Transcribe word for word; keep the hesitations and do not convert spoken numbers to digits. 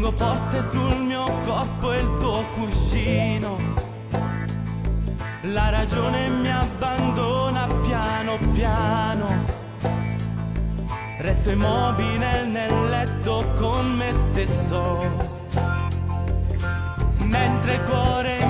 Tengo forte sul mio corpo il tuo cuscino. La ragione mi abbandona piano piano. Resto immobile nel letto con me stesso, mentre il cuore